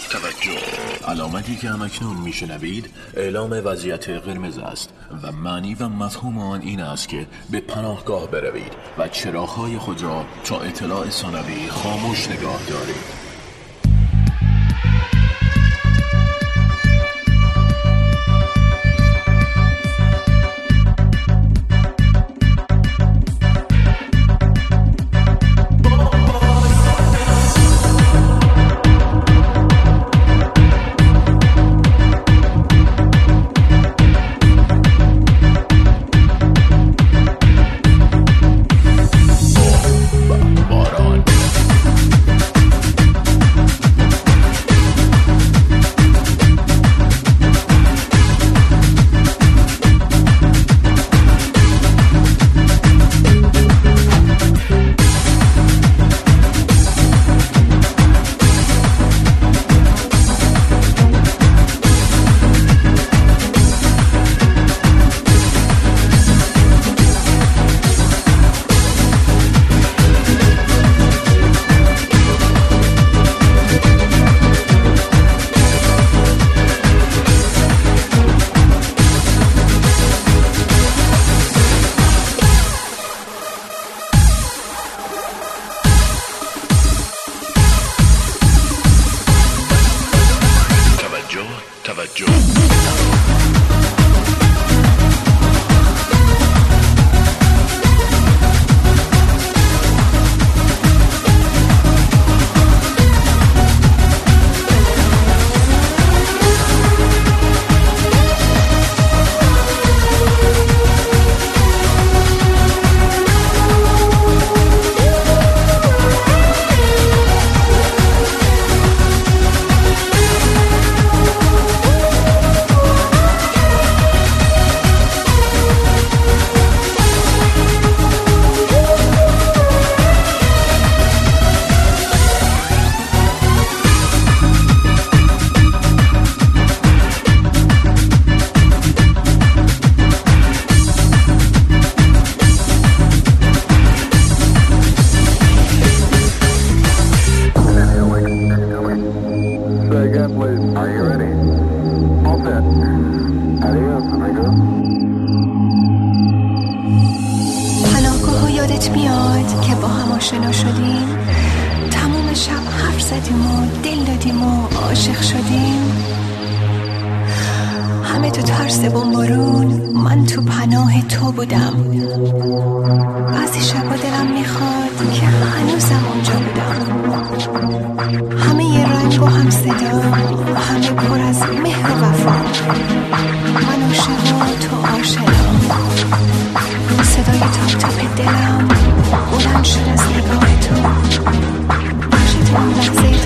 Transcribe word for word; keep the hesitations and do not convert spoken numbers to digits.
توجه. علامتی که همکنون میشنوید اعلام وضعیت قرمز است و معنی و مفهوم آن این است که به پناهگاه بروید و چراغ‌های خود را تا اطلاع ثانوی خاموش نگاه دارید. توجه. پناهگاه یادت میاد که با هم آشنا شدیم، تمام شب حرف زدیم و دل دادیم و عاشق شدیم. همه تو ترس بمبارون، من تو پناه تو بودم. بعضی شبا دلم میخواد که هنوزم اونجا بودم. همه ی رنگ و هم صدا، همه پر از مهر و وفا. من عاشق و تو آشنا. صدای تاپ تاپ دلم بلند شد از نگاه تو. نقش تو اون لحظه